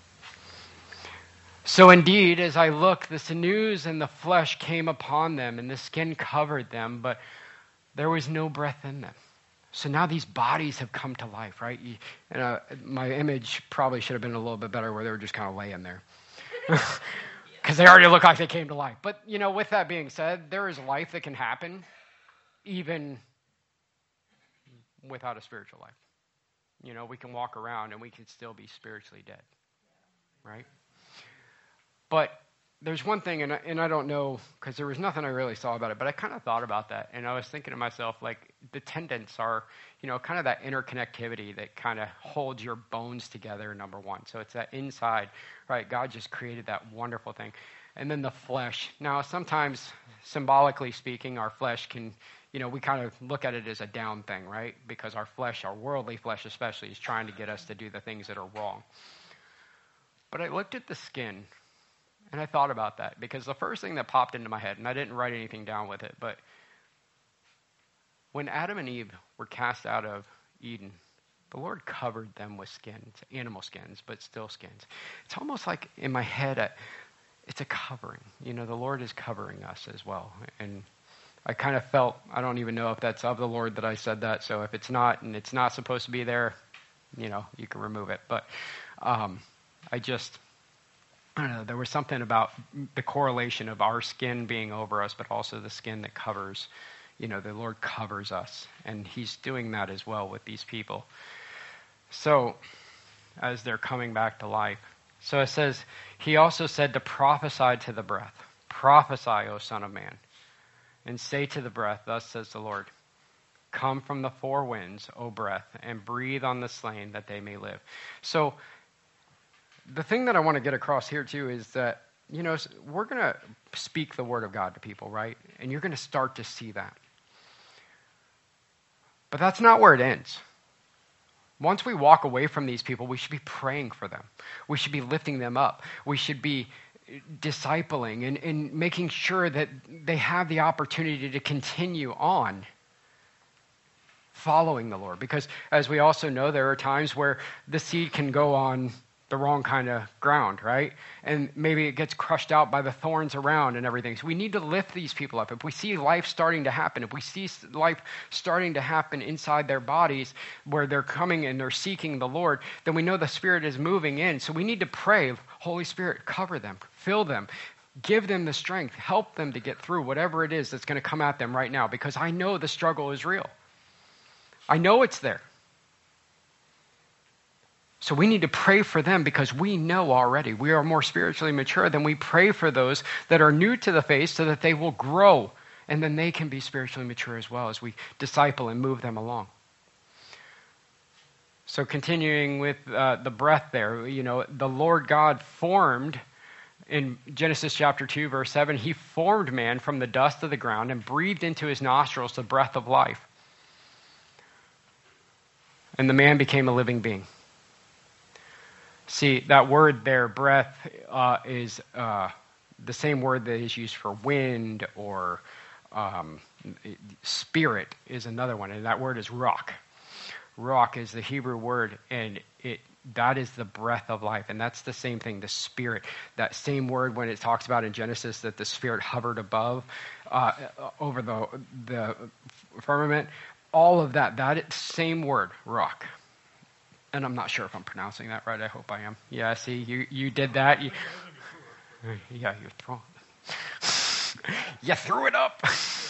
So indeed, as I look, the sinews and the flesh came upon them, and the skin covered them, but there was no breath in them. So now these bodies have come to life, right? You, and, uh, my image probably should have been a little bit better where they were just kind of laying there. Because they already look like they came to life. But, you know, with that being said, there is life that can happen even without a spiritual life. You know, we can walk around and we can still be spiritually dead. Right? But there's one thing, and I, and I don't know, because there was nothing I really saw about it, but I kind of thought about that. And I was thinking to myself, like, the tendons are, you know, kind of that interconnectivity that kind of holds your bones together, number one. So it's that inside, right? God just created that wonderful thing. And then the flesh. Now, sometimes, symbolically speaking, our flesh can, you know, we kind of look at it as a down thing, right? Because our flesh, our worldly flesh especially, is trying to get us to do the things that are wrong. But I looked at the skin, and I thought about that, because the first thing that popped into my head, and I didn't write anything down with it, but when Adam and Eve were cast out of Eden, the Lord covered them with skins, animal skins, but still skins. It's almost like in my head, a, it's a covering. You know, the Lord is covering us as well. And I kind of felt, I don't even know if that's of the Lord that I said that, so if it's not, and it's not supposed to be there, you know, you can remove it. But um, I just... I don't know, there was something about the correlation of our skin being over us, but also the skin that covers, you know, the Lord covers us. And He's doing that as well with these people. So, as they're coming back to life. So it says, He also said to prophesy to the breath. Prophesy, O Son of Man. And say to the breath, thus says the Lord, come from the four winds, O breath, and breathe on the slain that they may live. So, the thing that I want to get across here, too, is that, you know, we're going to speak the word of God to people, right? And you're going to start to see that. But that's not where it ends. Once we walk away from these people, we should be praying for them. We should be lifting them up. We should be discipling and, and making sure that they have the opportunity to continue on following the Lord. Because as we also know, there are times where the seed can go on the wrong kind of ground, right? And maybe it gets crushed out by the thorns around and everything. So we need to lift these people up. If we see life starting to happen, if we see life starting to happen inside their bodies where they're coming and they're seeking the Lord, then we know the Spirit is moving in. So we need to pray, Holy Spirit, cover them, fill them, give them the strength, help them to get through whatever it is that's going to come at them right now, because I know the struggle is real. I know it's there. So we need to pray for them because we know already we are more spiritually mature than we pray for those that are new to the faith so that they will grow and then they can be spiritually mature as well as we disciple and move them along. So continuing with uh, the breath there, you know, the Lord God formed, in Genesis chapter two, verse seven, he formed man from the dust of the ground and breathed into his nostrils the breath of life. And the man became a living being. See, that word there, breath, uh, is uh, the same word that is used for wind, or um, spirit is another one, and that word is ruach. Ruach is the Hebrew word, and it that is the breath of life, and that's the same thing, the Spirit. That same word when it talks about in Genesis that the Spirit hovered above, uh, over the the firmament, all of that, that same word, ruach. And I'm not sure if I'm pronouncing that right. I hope I am. Yeah, see, you, you did that. You, yeah, you threw it. You threw it up.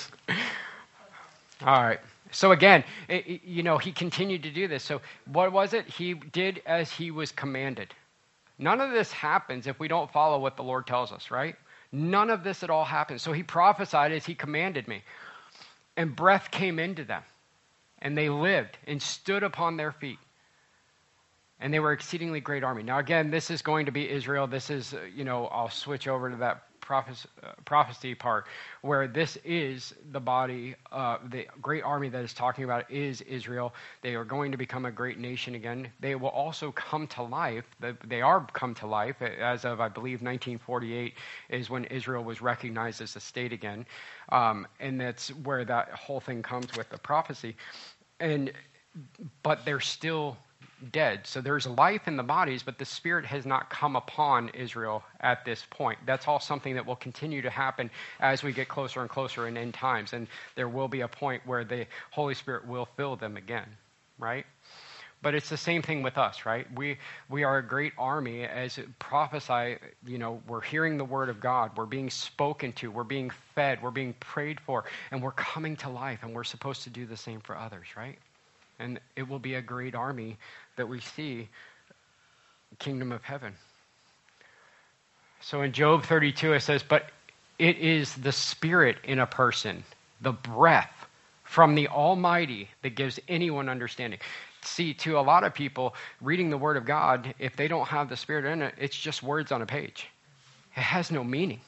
All right. So again, it, it, you know, he continued to do this. So what was it? He did as he was commanded. None of this happens if we don't follow what the Lord tells us, right? None of this at all happens. So he prophesied as he commanded me. And breath came into them. And they lived and stood upon their feet. And they were exceedingly great army. Now, again, this is going to be Israel. This is, uh, you know, I'll switch over to that prophecy, uh, prophecy part where this is the body, uh, the great army that is talking about is Israel. They are going to become a great nation again. They will also come to life. They are come to life as of, I believe, nineteen forty-eight is when Israel was recognized as a state again. Um, and that's where that whole thing comes with the prophecy. And but they're still dead. So there's life in the bodies, but the Spirit has not come upon Israel at this point. That's all something that will continue to happen as we get closer and closer in end times. And there will be a point where the Holy Spirit will fill them again, right? But it's the same thing with us, right? We we are a great army as prophesy, you know, we're hearing the word of God. We're being spoken to. We're being fed. We're being prayed for. And we're coming to life. And we're supposed to do the same for others, right? And it will be a great army that we see, kingdom of heaven. So in Job thirty-two, it says, but it is the Spirit in a person, the breath from the Almighty that gives anyone understanding. See, to a lot of people, reading the Word of God, if they don't have the Spirit in it, it's just words on a page. It has no meaning.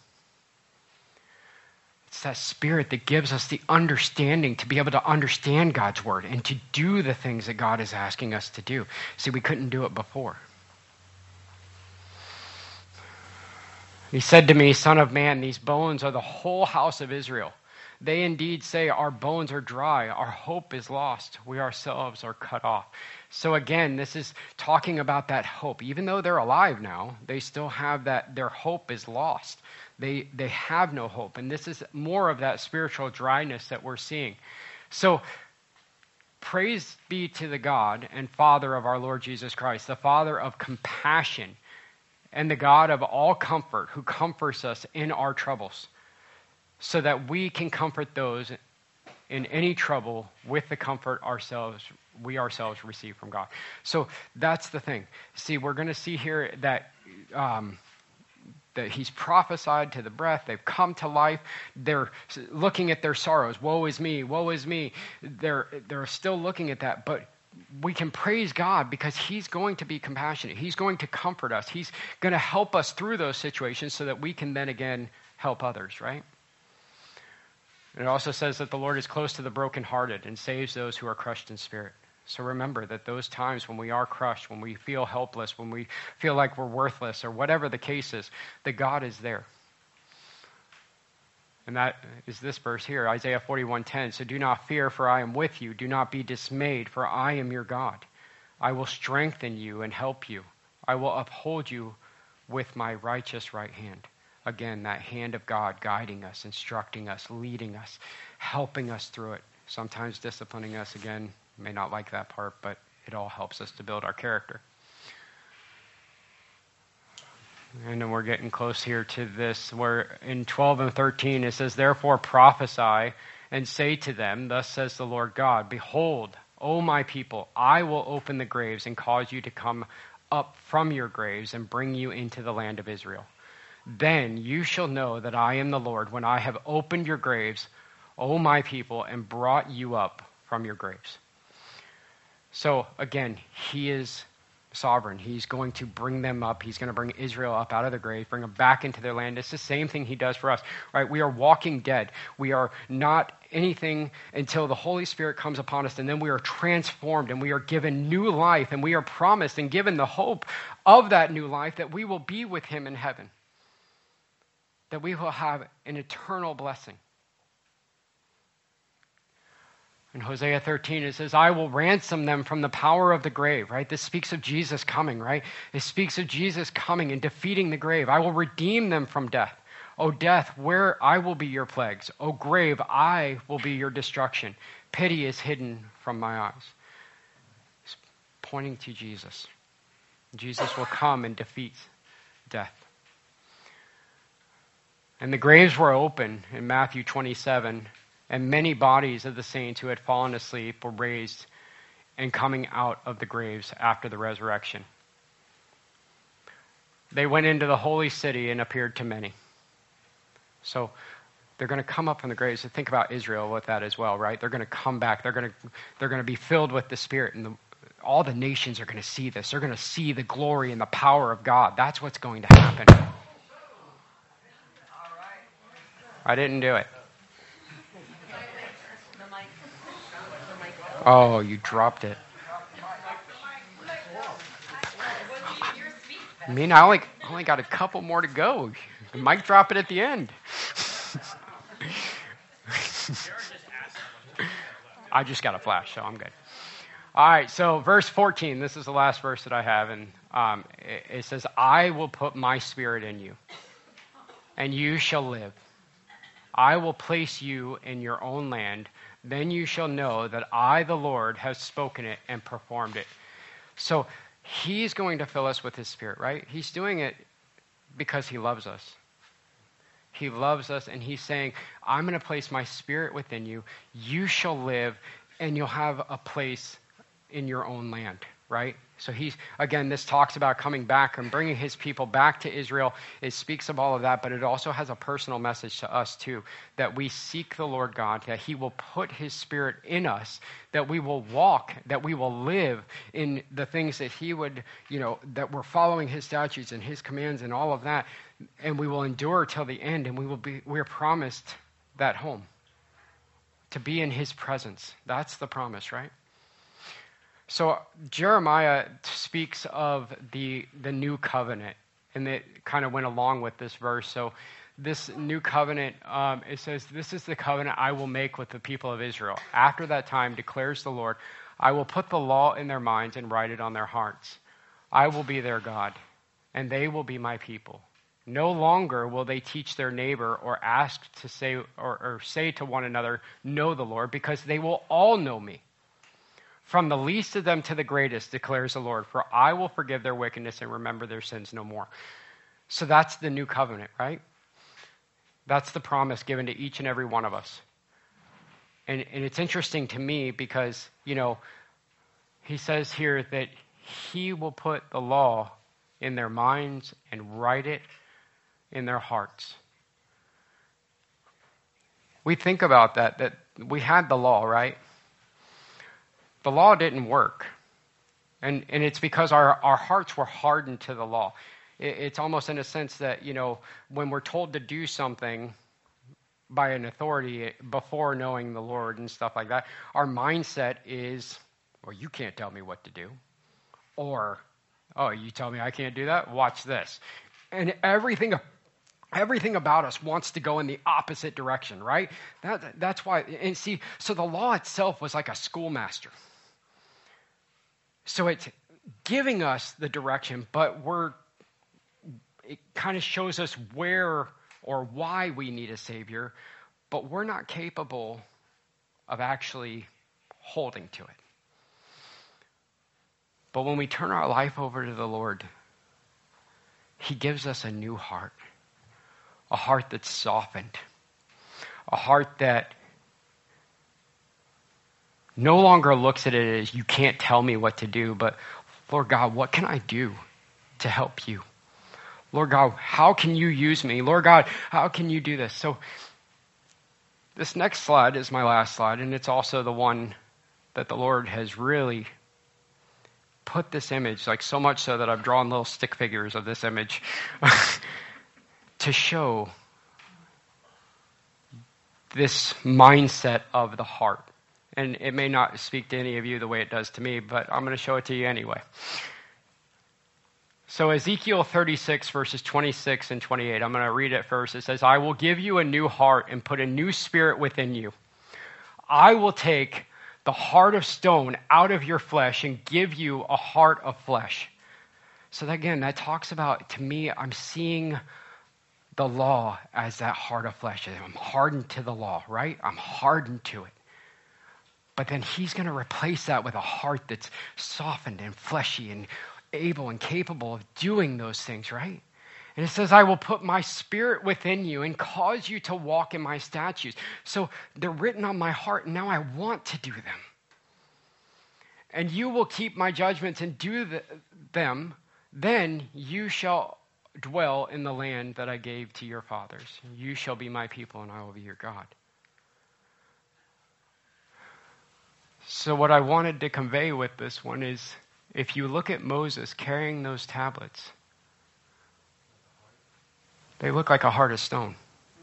It's that Spirit that gives us the understanding to be able to understand God's Word and to do the things that God is asking us to do. See, we couldn't do it before. He said to me, Son of man, these bones are the whole house of Israel. They indeed say, our bones are dry, our hope is lost, we ourselves are cut off. So again, this is talking about that hope. Even though they're alive now, they still have that, their hope is lost. They they have no hope. And this is more of that spiritual dryness that we're seeing. So praise be to the God and Father of our Lord Jesus Christ, the Father of compassion and the God of all comfort, who comforts us in our troubles, so that we can comfort those in any trouble with the comfort ourselves we ourselves receive from God. So that's the thing. See, we're going to see here that um, that he's prophesied to the breath. They've come to life. They're looking at their sorrows. Woe is me. Woe is me. They're they're still looking at that, but we can praise God because he's going to be compassionate. He's going to comfort us. He's going to help us through those situations so that we can then again help others, right? It also says that the Lord is close to the brokenhearted and saves those who are crushed in spirit. So remember that those times when we are crushed, when we feel helpless, when we feel like we're worthless, or whatever the case is, that God is there. And that is this verse here, Isaiah forty-one ten. So do not fear, for I am with you. Do not be dismayed, for I am your God. I will strengthen you and help you. I will uphold you with my righteous right hand. Again, that hand of God guiding us, instructing us, leading us, helping us through it. Sometimes disciplining us. Again, may not like that part, but it all helps us to build our character. And then we're getting close here to this, where in twelve and thirteen it says, therefore prophesy and say to them, thus says the Lord God, behold, O my people, I will open the graves and cause you to come up from your graves and bring you into the land of Israel. Then you shall know that I am the Lord when I have opened your graves, O my people, and brought you up from your graves. So again, he is sovereign. He's going to bring them up. He's going to bring Israel up out of the grave, bring them back into their land. It's the same thing he does for us, right? We are walking dead. We are not anything until the Holy Spirit comes upon us, and then we are transformed, and we are given new life, and we are promised and given the hope of that new life that we will be with him in heaven, that we will have an eternal blessing. In Hosea thirteen, it says, I will ransom them from the power of the grave, right? This speaks of Jesus coming, right? It speaks of Jesus coming and defeating the grave. I will redeem them from death. O death, where I will be your plagues. O grave, I will be your destruction. Pity is hidden from my eyes. It's pointing to Jesus. Jesus will come and defeat death. And the graves were open in Matthew twenty-seven, and many bodies of the saints who had fallen asleep were raised and coming out of the graves after the resurrection. They went into the holy city and appeared to many. So they're going to come up from the graves. So think about Israel with that as well, right? They're going to come back. They're going to they're going to be filled with the Spirit, and the, all the nations are going to see this. They're going to see the glory and the power of God. That's what's going to happen. I didn't do it. Oh, you dropped it. I mean, I only, only got a couple more to go. You might drop it at the end. I just got a flash, so I'm good. All right, so verse fourteen, this is the last verse that I have, and um, it, it says, I will put my spirit in you, and you shall live. I will place you in your own land. Then you shall know that I, the Lord, have spoken it and performed it. So he's going to fill us with his Spirit, right? He's doing it because he loves us. He loves us, and he's saying, I'm going to place my Spirit within you. You shall live, and you'll have a place in your own land, right? So he's, again, this talks about coming back and bringing his people back to Israel. It speaks of all of that, but it also has a personal message to us too, that we seek the Lord God, that he will put his Spirit in us, that we will walk, that we will live in the things that he would, you know, that we're following his statutes and his commands and all of that, and we will endure till the end, and we will be, we're promised that home, to be in his presence. That's the promise, right? So Jeremiah speaks of the the new covenant, and it kind of went along with this verse. So this new covenant, um, it says, this is the covenant I will make with the people of Israel. After that time, declares the Lord, I will put the law in their minds and write it on their hearts. I will be their God, and they will be my people. No longer will they teach their neighbor or ask to say or, or say to one another, know the Lord, because they will all know me. From the least of them to the greatest, declares the Lord, for I will forgive their wickedness and remember their sins no more. So that's the new covenant, right? That's the promise given to each and every one of us. And, and it's interesting to me because, you know, he says here that he will put the law in their minds and write it in their hearts. We think about that, that we had the law, right? The law didn't work. And and it's because our, our hearts were hardened to the law. It, it's almost in a sense that, you know, when we're told to do something by an authority before knowing the Lord and stuff like that, our mindset is, well, you can't tell me what to do. Or, oh, you tell me I can't do that? Watch this. And everything Everything about us wants to go in the opposite direction, right? That, that's why, and see, so the law itself was like a schoolmaster. So it's giving us the direction, but we're it kind of shows us where or why we need a Savior, but we're not capable of actually holding to it. But when we turn our life over to the Lord, He gives us a new heart, a heart that's softened, a heart that no longer looks at it as you can't tell me what to do, but Lord God, what can I do to help you? Lord God, how can you use me? Lord God, how can you do this? So this next slide is my last slide, and it's also the one that the Lord has really put this image, like so much so that I've drawn little stick figures of this image to show this mindset of the heart. And it may not speak to any of you the way it does to me, but I'm going to show it to you anyway. So Ezekiel thirty-six, verses twenty-six and twenty-eight, I'm going to read it first. It says, I will give you a new heart and put a new spirit within you. I will take the heart of stone out of your flesh and give you a heart of flesh. So again, that talks about, to me, I'm seeing the law as that heart of flesh. I'm hardened to the law, right? I'm hardened to it. But then He's going to replace that with a heart that's softened and fleshy and able and capable of doing those things, right? And it says, I will put my spirit within you and cause you to walk in my statutes. So they're written on my heart, and now I want to do them. And you will keep my judgments and do the, them. Then you shall dwell in the land that I gave to your fathers. You shall be my people, and I will be your God. So what I wanted to convey with this one is, if you look at Moses carrying those tablets, they look like a heart of stone.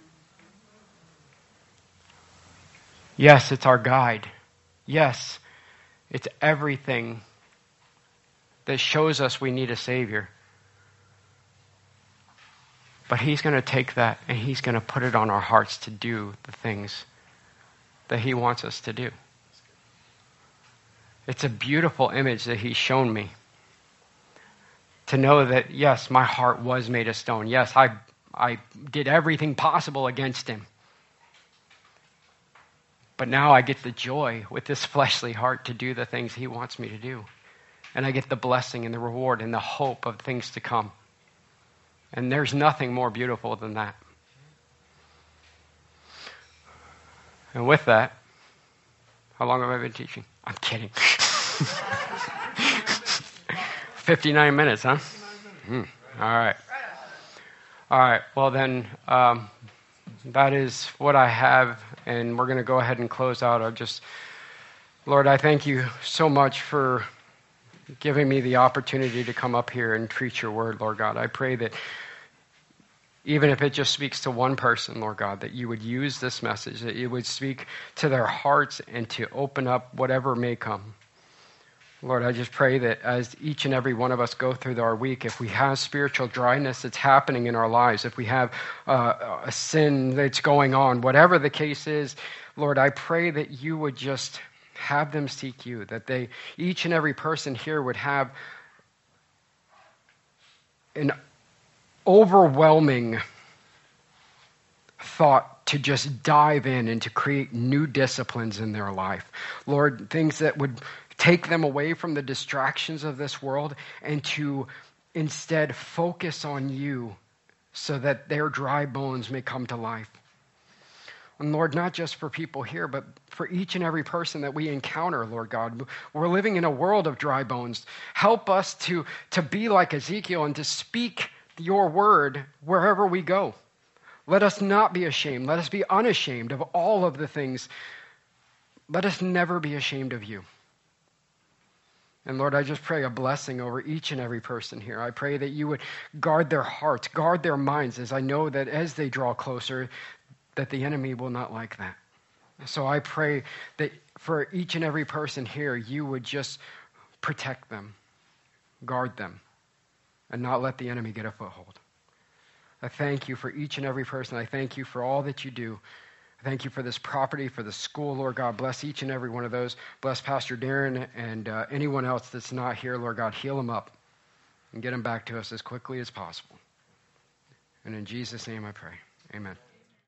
Yes, it's our guide. Yes, it's everything that shows us we need a Savior. But He's going to take that and He's going to put it on our hearts to do the things that He wants us to do. It's a beautiful image that He's shown me. To know that, yes, my heart was made of stone. Yes, I, I did everything possible against Him. But now I get the joy with this fleshly heart to do the things He wants me to do. And I get the blessing and the reward and the hope of things to come. And there's nothing more beautiful than that. And with that, how long have I been teaching? I'm kidding. fifty-nine minutes, huh? Mm, all right. All right. Well, then, um, that is what I have, and we're going to go ahead and close out. I just, Lord, I thank you so much for giving me the opportunity to come up here and preach your word, Lord God. I pray that even if it just speaks to one person, Lord God, that you would use this message, that it would speak to their hearts and to open up whatever may come. Lord, I just pray that as each and every one of us go through our week, if we have spiritual dryness that's happening in our lives, if we have uh, a sin that's going on, whatever the case is, Lord, I pray that you would just have them seek you, that they, each and every person here would have an overwhelming thought to just dive in and to create new disciplines in their life. Lord, things that would take them away from the distractions of this world and to instead focus on you so that their dry bones may come to life. And Lord, not just for people here, but for each and every person that we encounter, Lord God. We're living in a world of dry bones. Help us to, to be like Ezekiel and to speak your word wherever we go. Let us not be ashamed. Let us be unashamed of all of the things. Let us never be ashamed of you. And Lord, I just pray a blessing over each and every person here. I pray that you would guard their hearts, guard their minds, as I know that as they draw closer, that the enemy will not like that. So I pray that for each and every person here, you would just protect them, guard them, and not let the enemy get a foothold. I thank you for each and every person. I thank you for all that you do. Thank you for this property, for the school, Lord God. Bless each and every one of those. Bless Pastor Darren and uh, anyone else that's not here, Lord God. Heal them up and get them back to us as quickly as possible. And in Jesus' name I pray. Amen.